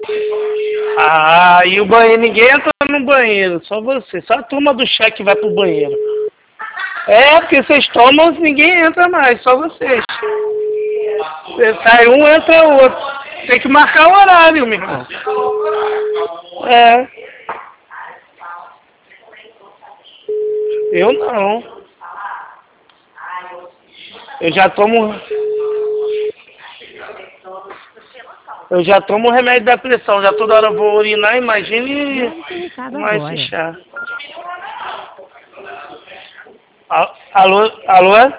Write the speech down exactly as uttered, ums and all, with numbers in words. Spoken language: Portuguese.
Ah, e o banheiro, ninguém entra no banheiro, só você. Só a turma do chá que vai pro banheiro. É, porque vocês tomam, ninguém entra mais, só vocês. Você sai um, entra o outro. Tem que marcar o horário, meu irmão. É. Eu não. Eu já tomo... Eu já tomo remédio da pressão, já toda hora eu vou urinar, imagine mais esse chá. Alô? Alô?